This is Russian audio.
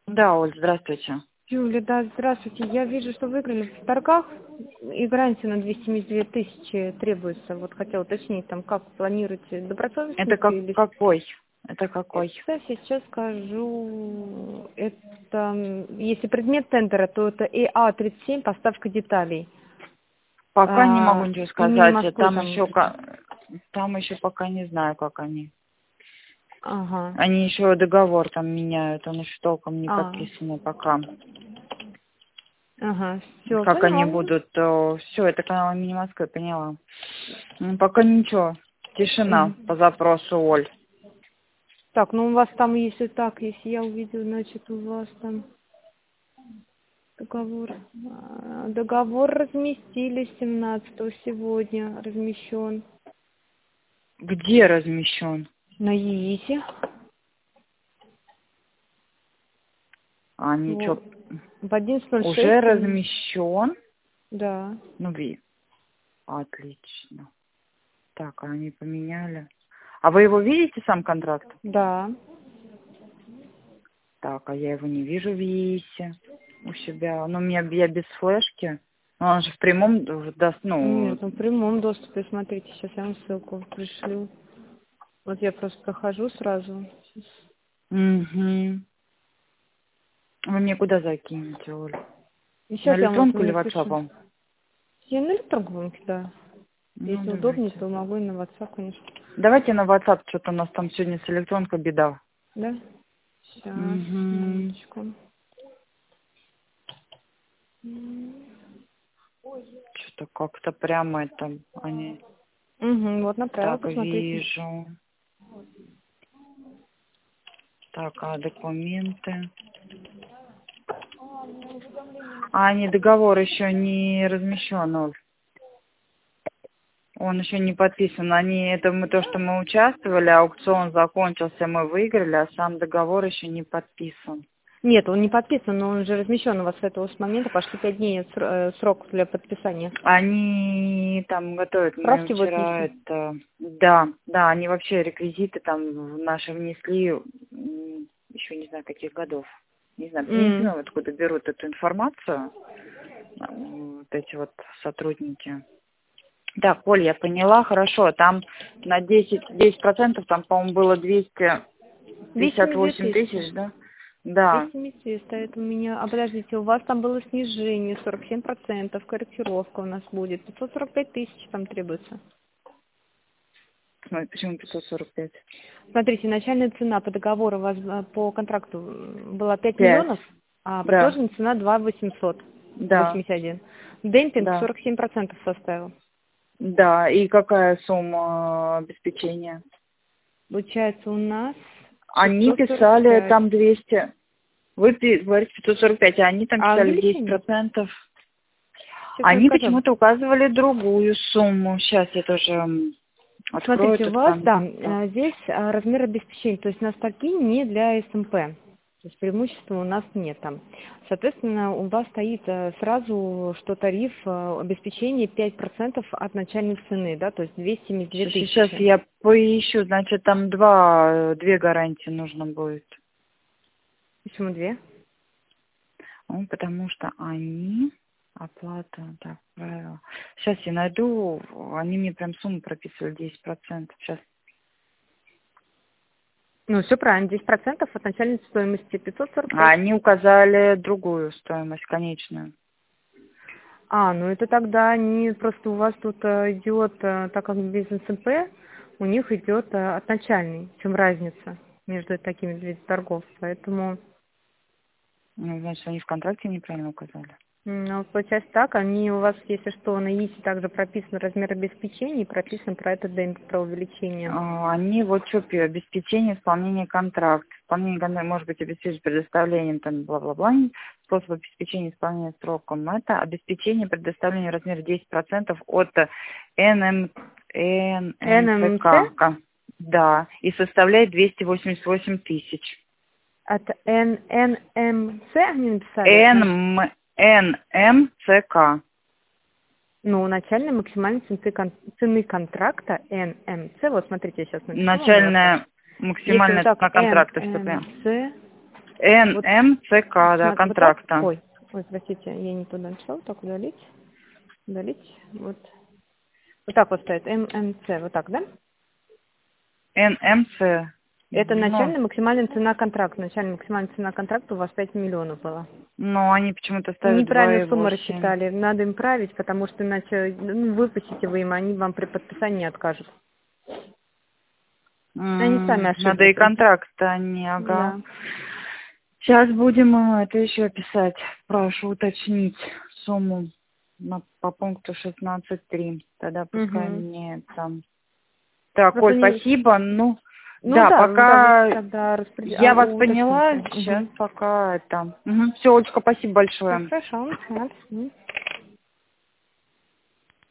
Да, Оль, здравствуйте. Юля, да, здравствуйте. Я вижу, что выиграли в торгах и гарантия на 272 тысячи требуется. Вот хотела уточнить, там, как планируете, добросовестно Это или... какой? Это какой? Это сейчас скажу, это, если предмет тендера, то это ИА-37, поставка деталей. Пока не могу ничего Имени сказать. Москвы Там там еще, вот это. там еще пока не знаю, как они. Ага. Они еще договор там меняют, он еще толком не А, подписанный пока. ага, все, Как они поняла. будут, все, это канал имени Москвы, поняла. Пока ничего. Тишина Мгм. по запросу, Оль. Так, ну у вас там, если так, если я увидела, значит, у вас там договор. Договор разместили 17-го сегодня, размещен Где размещен? на ЕИСе. А ничего, Вот. В 11.06, уже размещен? да, Ну, отлично. Так, а они поменяли. А вы его видите, сам контракт? да. Так, а я его не вижу в ЕИСе у себя. Ну, я без флешки. Но он же в прямом даст, ну... Нет, он в прямом доступе, смотрите, сейчас я вам ссылку пришлю. Вот я просто прохожу сразу. Угу. Вы мне куда закинете, Оля? И На сейчас я вам вот электронку или напишу. ватсапом? Я на электронку да. Ну, Если удобнее, давайте. то могу и на WhatsApp, конечно. Давайте на WhatsApp, что-то у нас там сегодня с электронкой беда. Да? Сейчас, Угу. минуточку. Что-то как-то прямо это они... Угу, вот направила, Так, посмотрите. вижу. Так, а документы? А, не, договор еще не размещен, Оль. Он еще не подписан. То, что мы участвовали, аукцион закончился, мы выиграли, а сам договор еще не подписан. Нет, он не подписан, но он же размещен у вас с этого с момента. Пошли 5 дней срок для подписания. Они там готовят, мы Справки будут вчера нести? это... Да, да, они вообще реквизиты там наши внесли, еще не знаю каких годов. Не знаю, я не знаю, откуда берут эту информацию, вот эти вот сотрудники. Так, Оль, я поняла, хорошо. Там на 10% там, по-моему, было 272 258 тысячи. тысяч, да? Да. 200 стоит у меня. А подождите, у вас там было снижение 47%, корректировка у нас будет. 545 тысяч там требуется. Смотри, почему 545? Смотрите, начальная цена по договору у вас по контракту была 5 5. миллионов, а Да. предложенная цена 2 800, Да. 81. Демпинг Да. 47% составил. Да. И какая сумма обеспечения? Получается у нас Они писали 545. там 200. Вы говорите 545, а они там А писали увеличение? 10%. Сейчас я Они скажу. почему-то указывали другую сумму. Сейчас я тоже открою Смотрите, у этот вас, да, контракт. здесь размер обеспечения, то есть на статьи не для СМП. То есть преимущества у нас нет там. Соответственно, у вас стоит сразу, что тариф обеспечения 5% от начальной цены, да, то есть 272 Сейчас тысячи. я поищу, значит, там две гарантии нужно будет. Почему две? Ну, потому что они, оплата, так, правило. Сейчас я найду, они мне прям сумму прописывали 10%. Сейчас. Ну, все правильно, 10% от начальной стоимости А 545. они указали другую стоимость, конечную. Ну это тогда не просто у вас тут идет, так как без СМП, у них идет от начальной. В чем разница между такими видами торгов? Поэтому, Ну, значит, они в контракте неправильно указали. ну, получается так, они у вас, если что, на ИСе также прописан размер обеспечения и прописан про этот демпинг, про увеличение. Они вот что пишут, обеспечение исполнения контракта. Исполнение контракта может быть обеспечить предоставлением там бла-бла-бла. Способ обеспечения исполнения сроком. Это обеспечение предоставления в размере 10% от НМЦ НМЦК. Да, и составляет 288 тысяч. от НМЦ они написали. НМЦК. Ну, начальная максимальная цены контракта НМЦ, вот смотрите, я сейчас напишу вам на WhatsApp. Начальная Если вот максимальная так, цена контракта вступаем. НМЦ, НМЦК, да, контракта. Ой, простите, я не туда написала. Так, удалить. Вот так вот стоит. ММЦ, вот так, да? НМЦ. Это начальная максимальная цена контракта. Начальная максимальная цена контракта у вас 5 миллионов была. Но они почему-то ставят Неправильно 2,8. сумму рассчитали. Надо им править, потому что иначе выпустите вы им, они вам при подписании откажут. Они сами ошиблись. Надо и контракт, они, ага. Да. Сейчас будем это еще писать. Прошу уточнить сумму по пункту 16.3. Тогда пускай мне там... Так, Просто Оль, спасибо. Ну да, пока тогда я вас поняла, сейчас пока это... Все, Олечка, спасибо большое. Хорошо.